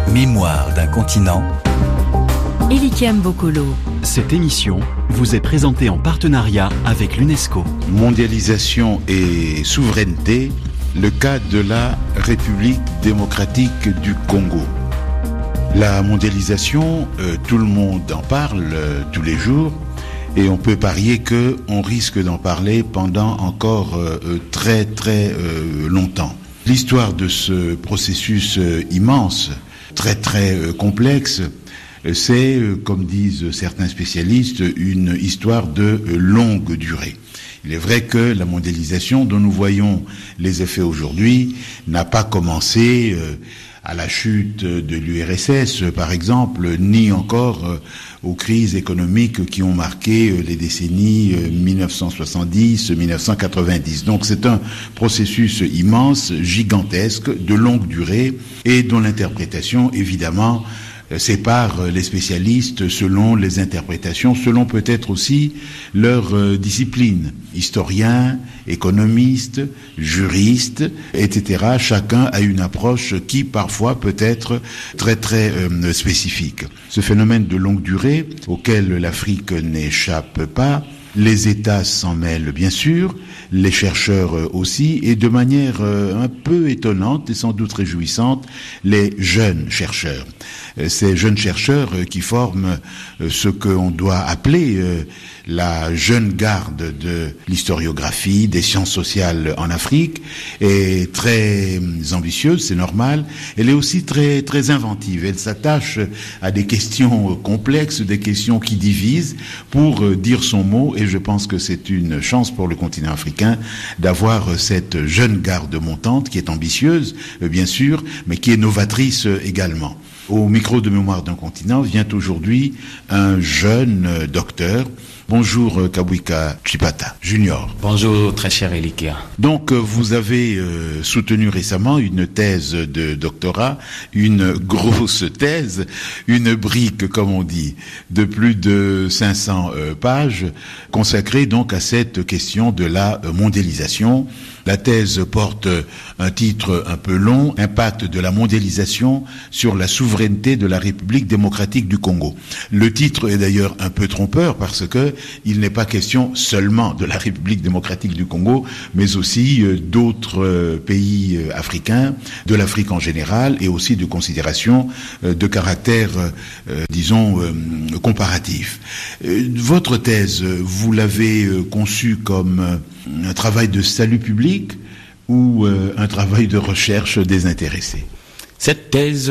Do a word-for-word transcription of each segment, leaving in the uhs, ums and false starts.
Mémoire d'un continent. Elikiam Bokolo. Cette émission vous est présentée en partenariat avec l'UNESCO. Mondialisation et souveraineté, le cas de la République démocratique du Congo. La mondialisation, euh, tout le monde en parle euh, tous les jours et on peut parier qu'on risque d'en parler pendant encore euh, très très euh, longtemps. L'histoire de ce processus euh, immense, très très euh, complexe, c'est, euh, comme disent certains spécialistes, une histoire de euh, longue durée. Il est vrai que la mondialisation dont nous voyons les effets aujourd'hui n'a pas commencé euh, à la chute de l'U R S S, par exemple, ni encore euh, aux crises économiques qui ont marqué euh, les décennies euh, dix-neuf cent soixante-dix à dix-neuf cent quatre-vingt-dix. Donc c'est un processus immense, gigantesque, de longue durée, et dont l'interprétation, évidemment, sépare les spécialistes selon les interprétations, selon peut-être aussi leur euh, discipline. Historiens, économistes, juristes, et cetera. Chacun a une approche qui parfois peut être très très euh, spécifique. Ce phénomène de longue durée, auquel l'Afrique n'échappe pas, les États s'en mêlent bien sûr, les chercheurs aussi, et de manière un peu étonnante et sans doute réjouissante, les jeunes chercheurs. Ces jeunes chercheurs qui forment ce qu'on doit appeler la jeune garde de l'historiographie, des sciences sociales en Afrique, est très ambitieuse, c'est normal. Elle est aussi très très inventive. Elle s'attache à des questions complexes, des questions qui divisent, pour dire son mot, et je pense que c'est une chance pour le continent africain d'avoir cette jeune garde montante qui est ambitieuse, bien sûr, mais qui est novatrice également. Au micro de Mémoire d'un continent vient aujourd'hui un jeune docteur. Bonjour Kabwika Chipata, Junior. Bonjour très cher Elikia. Donc vous avez euh, soutenu récemment une thèse de doctorat, une grosse thèse, une brique comme on dit, de plus de cinq cents euh, pages, consacrée donc à cette question de la mondialisation. La thèse porte un titre un peu long, Impact de la mondialisation sur la souveraineté de la République démocratique du Congo. Le titre est d'ailleurs un peu trompeur parce que il n'est pas question seulement de la République démocratique du Congo, mais aussi d'autres pays africains, de l'Afrique en général, et aussi de considérations de caractère, disons, comparatif. Votre thèse, vous l'avez conçue comme un travail de salut public ou euh, un travail de recherche désintéressé? Cette thèse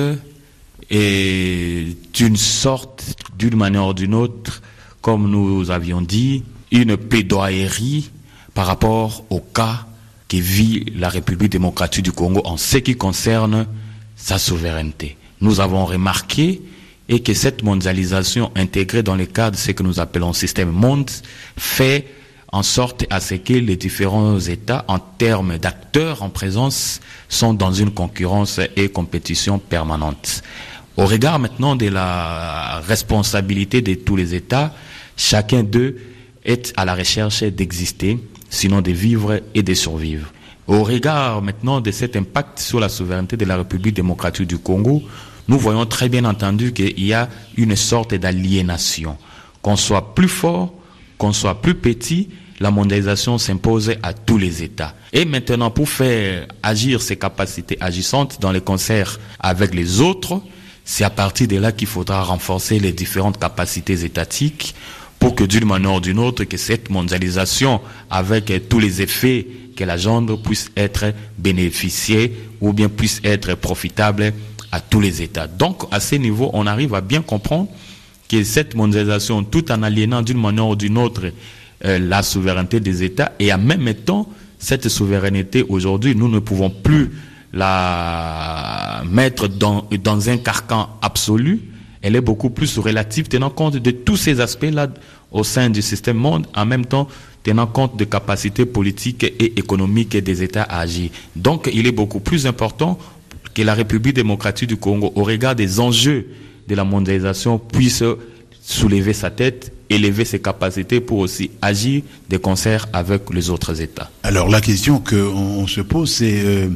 est une sorte, d'une manière ou d'une autre, comme nous avions dit, une plaidoyerie par rapport au cas que vit la République démocratique du Congo en ce qui concerne sa souveraineté. Nous avons remarqué et que cette mondialisation intégrée dans le cadre de ce que nous appelons système monde fait en sorte à ce que les différents États, en termes d'acteurs en présence, sont dans une concurrence et compétition permanente. Au regard maintenant de la responsabilité de tous les États, chacun d'eux est à la recherche d'exister, sinon de vivre et de survivre. Au regard maintenant de cet impact sur la souveraineté de la République démocratique du Congo, nous voyons très bien entendu qu'il y a une sorte d'aliénation. Qu'on soit plus fort, qu'on soit plus petit, la mondialisation s'impose à tous les États. Et maintenant, pour faire agir ces capacités agissantes dans les concerts avec les autres, c'est à partir de là qu'il faudra renforcer les différentes capacités étatiques pour que d'une manière ou d'une autre, que cette mondialisation, avec tous les effets qu'elle engendre, puisse être bénéficiée ou bien puisse être profitable à tous les États. Donc, à ce niveau, on arrive à bien comprendre que cette mondialisation, tout en aliénant d'une manière ou d'une autre euh, la souveraineté des États, et en même temps, cette souveraineté, aujourd'hui, nous ne pouvons plus la mettre dans, dans un carcan absolu. Elle est beaucoup plus relative, tenant compte de tous ces aspects-là au sein du système monde, en même temps tenant compte de capacités politiques et économiques des États à agir. Donc, il est beaucoup plus important que la République démocratique du Congo, au regard des enjeux de la mondialisation, puisse soulever sa tête, élever ses capacités pour aussi agir de concert avec les autres États. Alors la question qu'on se pose, c'est euh,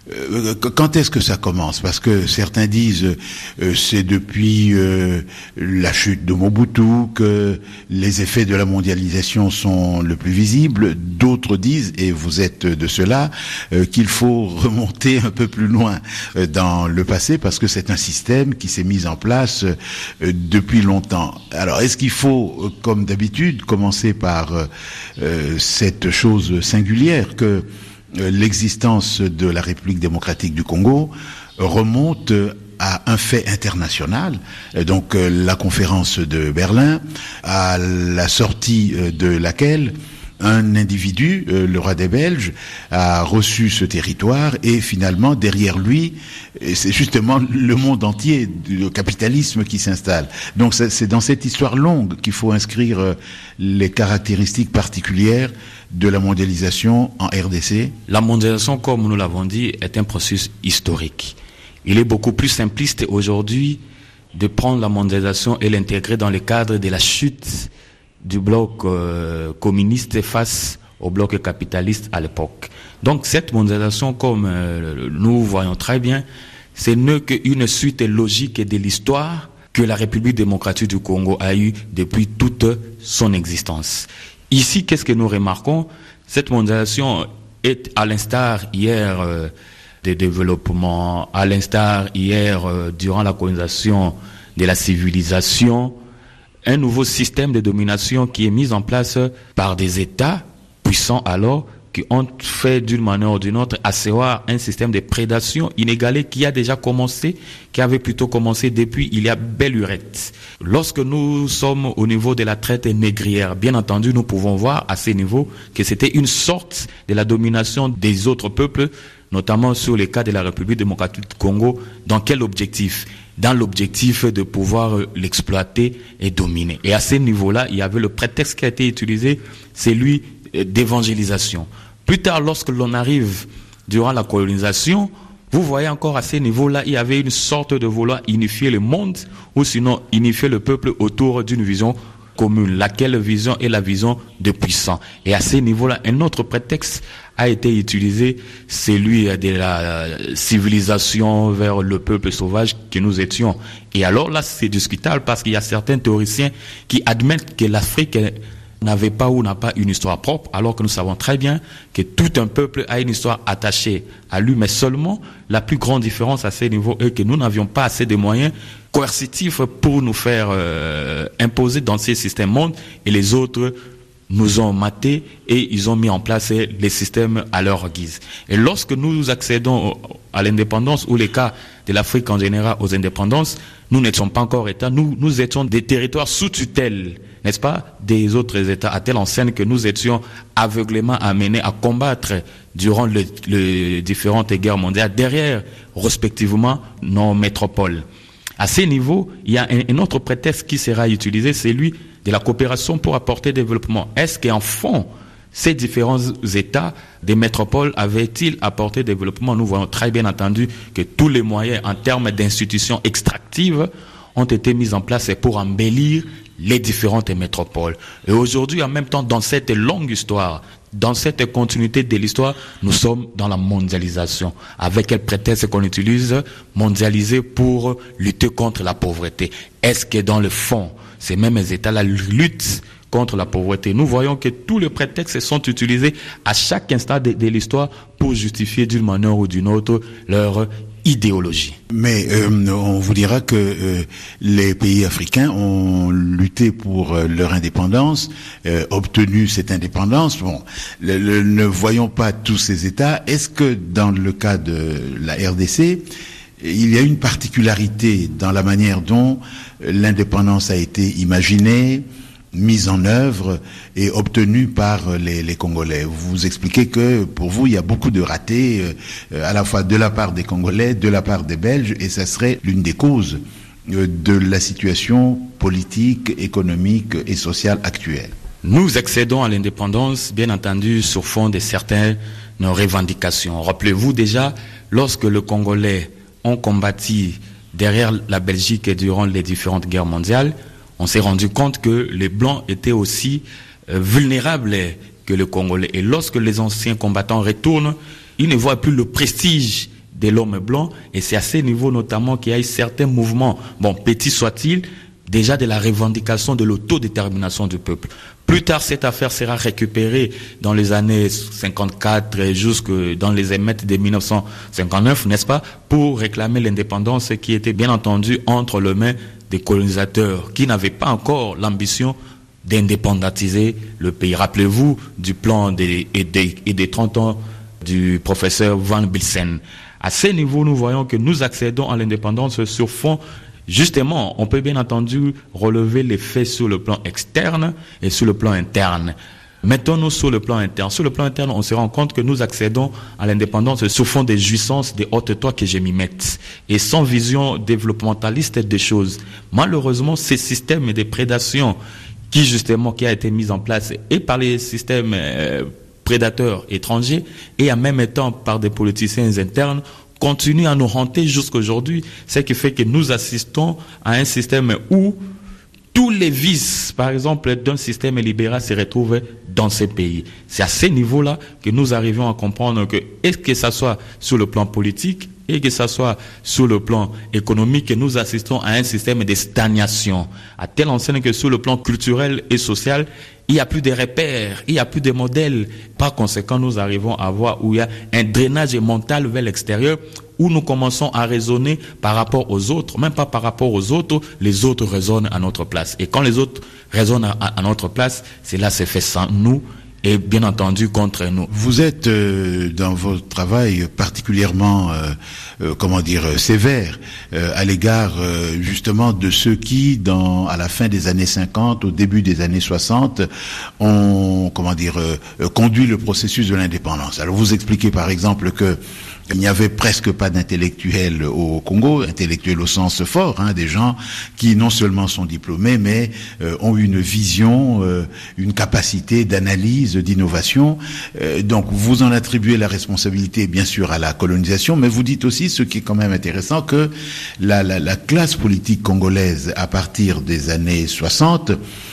Euh, quand est-ce que ça commence? Parce que certains disent euh, c'est depuis euh, la chute de Mobutu que les effets de la mondialisation sont le plus visibles. D'autres disent, et vous êtes de ceux-là, euh, qu'il faut remonter un peu plus loin euh, dans le passé parce que c'est un système qui s'est mis en place euh, depuis longtemps. Alors, est-ce qu'il faut, comme d'habitude, commencer par euh, cette chose singulière que l'existence de la République démocratique du Congo remonte à un fait international, donc la conférence de Berlin, à la sortie de laquelle un individu, le roi des Belges, a reçu ce territoire et finalement derrière lui, c'est justement le monde entier, le capitalisme qui s'installe. Donc c'est dans cette histoire longue qu'il faut inscrire les caractéristiques particulières de la mondialisation en R D C. La mondialisation, comme nous l'avons dit, est un processus historique. Il est beaucoup plus simpliste aujourd'hui de prendre la mondialisation et l'intégrer dans le cadre de la chute du bloc euh, communiste face au bloc capitaliste à l'époque. Donc cette mondialisation, comme euh, nous voyons très bien, ce n'est qu'une suite logique de l'histoire que la République démocratique du Congo a eue depuis toute son existence. Ici, qu'est-ce que nous remarquons? Cette mondialisation est, à l'instar hier euh, des développements, à l'instar hier euh, durant la colonisation de la civilisation, un nouveau système de domination qui est mis en place par des États puissants alors qui ont fait d'une manière ou d'une autre asseoir un système de prédation inégalé qui a déjà commencé, qui avait plutôt commencé depuis il y a belle lurette. Lorsque nous sommes au niveau de la traite négrière, bien entendu, nous pouvons voir à ce niveau que c'était une sorte de la domination des autres peuples, notamment sur les cas de la République démocratique du Congo. Dans quel objectif? Dans l'objectif de pouvoir l'exploiter et dominer. Et à ce niveau-là, il y avait le prétexte qui a été utilisé, celui d'évangélisation. Plus tard, lorsque l'on arrive durant la colonisation, vous voyez encore à ce niveau-là, il y avait une sorte de vouloir unifier le monde, ou sinon unifier le peuple autour d'une vision commune. Laquelle vision est la vision de puissant. Et à ce niveau-là, un autre prétexte a été utilisé, celui de la civilisation vers le peuple sauvage que nous étions. Et alors là, c'est discutable parce qu'il y a certains théoriciens qui admettent que l'Afrique n'avait pas ou n'a pas une histoire propre, alors que nous savons très bien que tout un peuple a une histoire attachée à lui, mais seulement la plus grande différence à ce niveau est que nous n'avions pas assez de moyens coercitifs pour nous faire euh, imposer dans ces systèmes mondes, et les autres nous ont matés et ils ont mis en place les systèmes à leur guise. Et lorsque nous accédons à l'indépendance, ou les cas de l'Afrique en général aux indépendances, nous n'étions pas encore États, nous, nous étions des territoires sous tutelle, n'est-ce pas, des autres États, à telle enseigne que nous étions aveuglément amenés à combattre durant les le différentes guerres mondiales derrière, respectivement, nos métropoles. À ces niveaux, il y a un, un autre prétexte qui sera utilisé, c'est celui de la coopération pour apporter développement. Est-ce qu'en fond, ces différents États des métropoles avaient-ils apporté développement? Nous voyons très bien entendu que tous les moyens en termes d'institutions extractives ont été mis en place pour embellir les différentes métropoles. Et aujourd'hui, en même temps, dans cette longue histoire, dans cette continuité de l'histoire, nous sommes dans la mondialisation. Avec quel prétexte qu'on utilise? Mondialiser pour lutter contre la pauvreté. Est-ce que dans le fond, ces mêmes États-là luttent contre la pauvreté? Nous voyons que tous les prétextes sont utilisés à chaque instant de, de l'histoire pour justifier d'une manière ou d'une autre leur idéologie. Mais euh, on vous dira que euh, les pays africains ont lutté pour euh, leur indépendance, euh, obtenu cette indépendance. Bon, le, le, ne voyons pas tous ces États. Est-ce que dans le cas de la R D C, il y a une particularité dans la manière dont l'indépendance a été imaginée, mise en œuvre et obtenue par les, les Congolais? Vous vous expliquez que pour vous, il y a beaucoup de ratés, euh, à la fois de la part des Congolais, de la part des Belges, et ça serait l'une des causes euh, de la situation politique, économique et sociale actuelle. Nous accédons à l'indépendance, bien entendu, sur fond de certaines revendications. Rappelez-vous déjà, lorsque les Congolais ont combattu derrière la Belgique durant les différentes guerres mondiales, on s'est rendu compte que les Blancs étaient aussi euh, vulnérables que les Congolais. Et lorsque les anciens combattants retournent, ils ne voient plus le prestige de l'homme blanc, et c'est à ce niveau notamment qu'il y a eu certains mouvements, bon, petits soient-ils, déjà de la revendication de l'autodétermination du peuple. Plus tard, cette affaire sera récupérée dans les années cinquante-quatre jusque dans les émeutes de dix-neuf cent cinquante-neuf, n'est-ce pas, pour réclamer l'indépendance qui était bien entendu entre les mains des colonisateurs qui n'avaient pas encore l'ambition d'indépendantiser le pays. Rappelez-vous du plan des, et, des, et des trente ans du professeur Van Bilsen. À ce niveau, nous voyons que nous accédons à l'indépendance sur fond. Justement, on peut bien entendu relever les faits sur le plan externe et sur le plan interne. Mettons-nous sur le plan interne. Sur le plan interne, on se rend compte que nous accédons à l'indépendance sur fond des jouissances des hautes toits que je m'y mette et sans vision développementaliste des choses. Malheureusement, ces systèmes de prédation qui justement qui a été mis en place et par les systèmes euh, prédateurs étrangers et en même temps par des politiciens internes continue à nous hanter jusqu'aujourd'hui, ce qui fait que nous assistons à un système où tous les vices, par exemple, d'un système libéral se retrouvent dans ces pays. C'est à ce niveau-là que nous arrivons à comprendre que, est-ce que ça soit sur le plan politique et que ça soit sur le plan économique, que nous assistons à un système de stagnation, à telle enseigne que sur le plan culturel et social, il n'y a plus de repères, il n'y a plus de modèles. Par conséquent, nous arrivons à voir où il y a un drainage mental vers l'extérieur, où nous commençons à raisonner par rapport aux autres, même pas par rapport aux autres, les autres raisonnent à notre place. Et quand les autres raisonnent à, à notre place, c'est là c'est fait sans nous et bien entendu contre nous. Vous êtes euh, dans votre travail particulièrement, euh, euh, comment dire, euh, sévère euh, à l'égard euh, justement de ceux qui, dans à la fin des années cinquante, au début des années soixante, ont, comment dire, euh, conduit le processus de l'indépendance. Alors vous expliquez par exemple que il n'y avait presque pas d'intellectuels au Congo, intellectuels au sens fort, hein, des gens qui non seulement sont diplômés, mais euh, ont une vision, euh, une capacité d'analyse, d'innovation. Euh, donc vous en attribuez la responsabilité, bien sûr, à la colonisation, mais vous dites aussi, ce qui est quand même intéressant, que la, la, la classe politique congolaise, à partir des années soixante,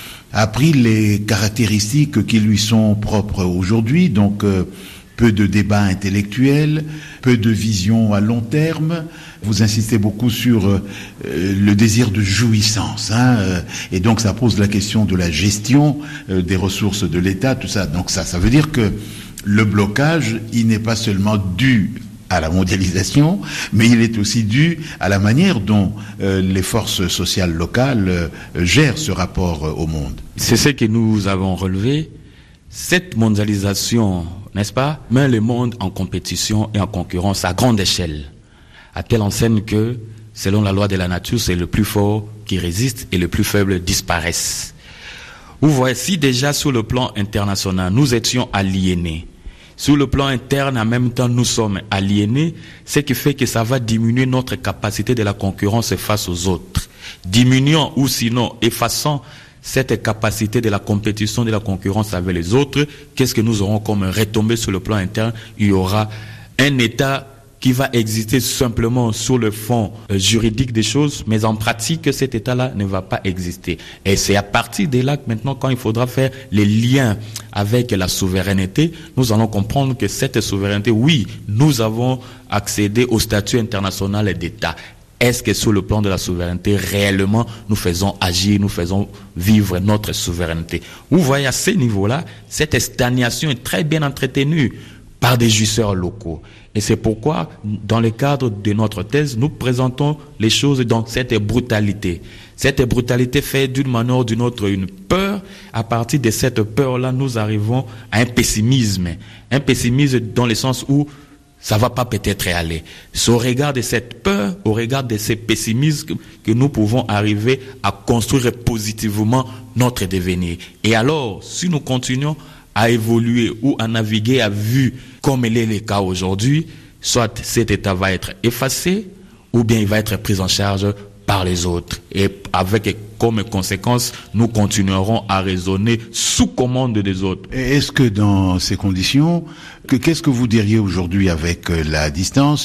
a pris les caractéristiques qui lui sont propres aujourd'hui, donc euh, peu de débats intellectuels, peu de vision à long terme. Vous insistez beaucoup sur euh, le désir de jouissance, hein, euh, et donc ça pose la question de la gestion euh, des ressources de l'État, tout ça. Donc ça, ça veut dire que le blocage, il n'est pas seulement dû à la mondialisation, mais il est aussi dû à la manière dont euh, les forces sociales locales euh, gèrent ce rapport euh, au monde. C'est ce que nous avons relevé. Cette mondialisation, n'est-ce pas, met le monde en compétition et en concurrence à grande échelle, à telle enseigne que, selon la loi de la nature, c'est le plus fort qui résiste et le plus faible disparaissent. Vous voyez, si déjà sur le plan international, nous étions aliénés, sur le plan interne, en même temps, nous sommes aliénés, ce qui fait que ça va diminuer notre capacité de la concurrence face aux autres. Diminuant ou sinon effaçant cette capacité de la compétition, de la concurrence avec les autres, qu'est-ce que nous aurons comme retombée sur le plan interne? Il y aura un État qui va exister simplement sur le fond euh, juridique des choses, mais en pratique, cet État-là ne va pas exister. Et c'est à partir de là que maintenant, quand il faudra faire les liens avec la souveraineté, nous allons comprendre que cette souveraineté, oui, nous avons accédé au statut international d'État. Est-ce que sur le plan de la souveraineté, réellement, nous faisons agir, nous faisons vivre notre souveraineté? Vous voyez, à ce niveau-là, cette stagnation est très bien entretenue par des jouisseurs locaux. Et c'est pourquoi, dans le cadre de notre thèse, nous présentons les choses dans cette brutalité. Cette brutalité fait d'une manière ou d'une autre une peur. À partir de cette peur-là, nous arrivons à un pessimisme. Un pessimisme dans le sens où ça va pas peut-être aller. C'est au regard de cette peur, au regard de ce pessimisme que nous pouvons arriver à construire positivement notre devenir. Et alors, si nous continuons à évoluer ou à naviguer à vue comme il est le cas aujourd'hui, soit cet état va être effacé ou bien il va être pris en charge par les autres. Et avec comme conséquence, nous continuerons à raisonner sous commande des autres. Est-ce que dans ces conditions, Que, qu'est-ce que vous diriez aujourd'hui avec la distance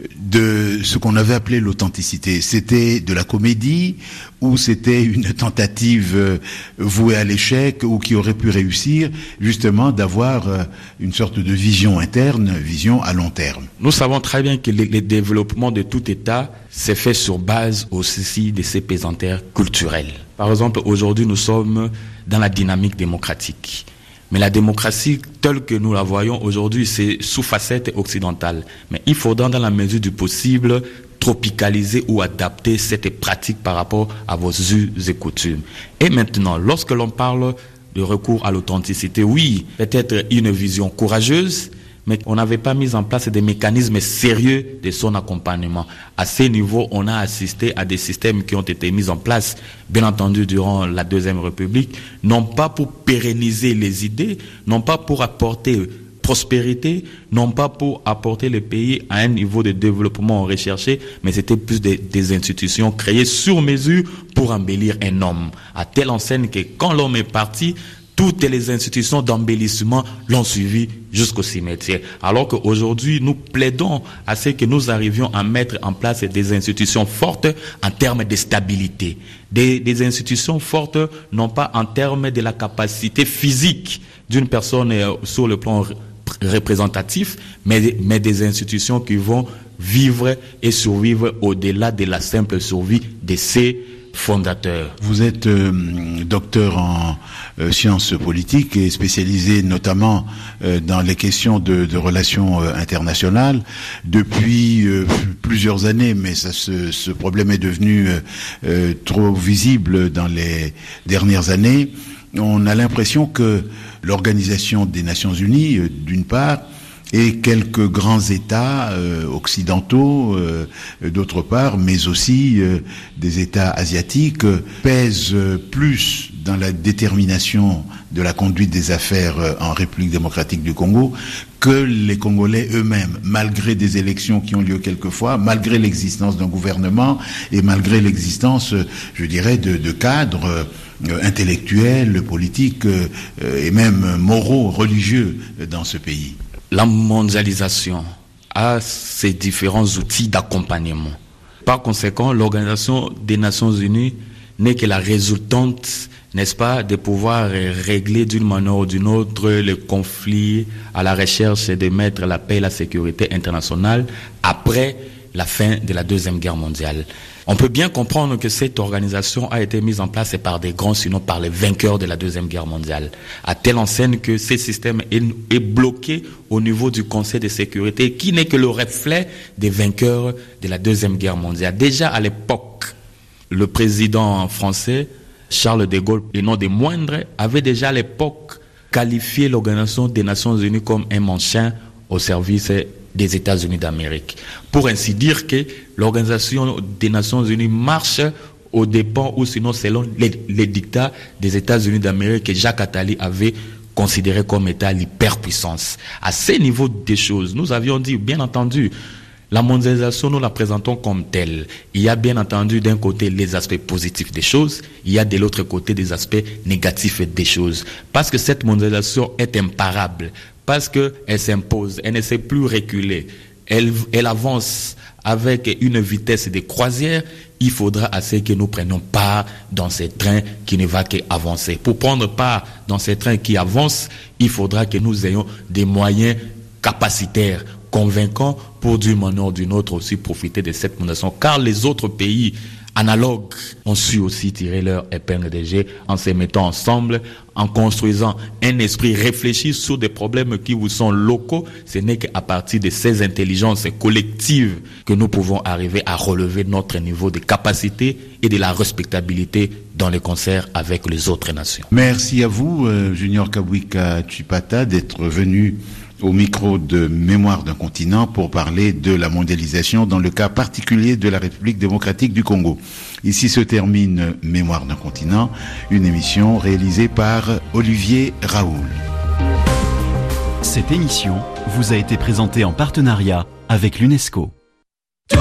de ce qu'on avait appelé l'authenticité? C'était de la comédie ou c'était une tentative vouée à l'échec ou qui aurait pu réussir justement d'avoir une sorte de vision interne, vision à long terme? Nous savons très bien que le, le développement de tout État s'est fait sur base aussi de ses pesanteurs culturelles. Par exemple, aujourd'hui, nous sommes dans la dynamique démocratique. Mais la démocratie, telle que nous la voyons aujourd'hui, c'est sous facette occidentale. Mais il faudra, dans la mesure du possible, tropicaliser ou adapter cette pratique par rapport à vos us et coutumes. Et maintenant, lorsque l'on parle de recours à l'authenticité, oui, peut-être une vision courageuse, mais on n'avait pas mis en place des mécanismes sérieux de son accompagnement. À ce niveau, on a assisté à des systèmes qui ont été mis en place, bien entendu, durant la Deuxième République, non pas pour pérenniser les idées, non pas pour apporter prospérité, non pas pour apporter le pays à un niveau de développement recherché, mais c'était plus des, des institutions créées sur mesure pour embellir un homme. À telle enseigne que quand l'homme est parti, toutes les institutions d'embellissement l'ont suivi jusqu'au cimetière. Alors qu'aujourd'hui, nous plaidons à ce que nous arrivions à mettre en place des institutions fortes en termes de stabilité. Des, des institutions fortes, non pas en termes de la capacité physique d'une personne sur le plan représentatif, mais, mais des institutions qui vont vivre et survivre au-delà de la simple survie de ces fondateur. Vous êtes euh, docteur en euh, sciences politiques et spécialisé notamment euh, dans les questions de, de relations euh, internationales depuis euh, plusieurs années, mais ça, ce, ce problème est devenu euh, euh, trop visible dans les dernières années. On a l'impression que l'Organisation des Nations Unies, euh, d'une part, et quelques grands États euh, occidentaux, euh, d'autre part, mais aussi euh, des États asiatiques, euh, pèsent euh, plus dans la détermination de la conduite des affaires euh, en République démocratique du Congo que les Congolais eux-mêmes, malgré des élections qui ont lieu quelquefois, malgré l'existence d'un gouvernement et malgré l'existence, euh, je dirais, de, de cadres euh, intellectuels, politiques euh, et même moraux, religieux euh, dans ce pays. La mondialisation a ses différents outils d'accompagnement. Par conséquent, l'Organisation des Nations Unies n'est que la résultante, n'est-ce pas, de pouvoir régler d'une manière ou d'une autre les conflits à la recherche de mettre la paix et la sécurité internationale après la fin de la Deuxième Guerre mondiale. On peut bien comprendre que cette organisation a été mise en place par des grands, sinon par les vainqueurs de la Deuxième Guerre mondiale, à telle enseigne que ce système est, est bloqué au niveau du Conseil de sécurité, qui n'est que le reflet des vainqueurs de la Deuxième Guerre mondiale. Déjà à l'époque, le président français, Charles de Gaulle, et non des moindres, avait déjà à l'époque qualifié l'Organisation des Nations Unies comme un manchin au service des États-Unis d'Amérique. Pour ainsi dire que l'Organisation des Nations Unies marche aux dépens ou sinon selon les, les dictats des États-Unis d'Amérique que Jacques Attali avait considéré comme état l'hyperpuissance. À ce niveau des choses, nous avions dit, bien entendu, la mondialisation, nous la présentons comme telle. Il y a bien entendu d'un côté les aspects positifs des choses, il y a de l'autre côté des aspects négatifs des choses. Parce que cette mondialisation est imparable, parce qu'elle s'impose, elle ne sait plus reculer, elle, elle avance avec une vitesse de croisière. Il faudra assez que nous prenions part dans ce train qui ne va qu'avancer. Pour prendre part dans ce train qui avance, il faudra que nous ayons des moyens capacitaires, convaincants, pour d'une manière ou d'une autre aussi profiter de cette mondialisation. Car les autres pays analogues ont su aussi tirer leur épingle de jeu en se mettant ensemble, en construisant un esprit réfléchi sur des problèmes qui vous sont locaux. Ce n'est qu'à partir de ces intelligences collectives que nous pouvons arriver à relever notre niveau de capacité et de la respectabilité dans les concerts avec les autres nations. Merci à vous, euh, Junior Kabwika Chipata, d'être venu au micro de Mémoire d'un continent pour parler de la mondialisation dans le cas particulier de la République démocratique du Congo. Ici se termine Mémoire d'un continent, une émission réalisée par Olivier Raoul. Cette émission vous a été présentée en partenariat avec l'UNESCO.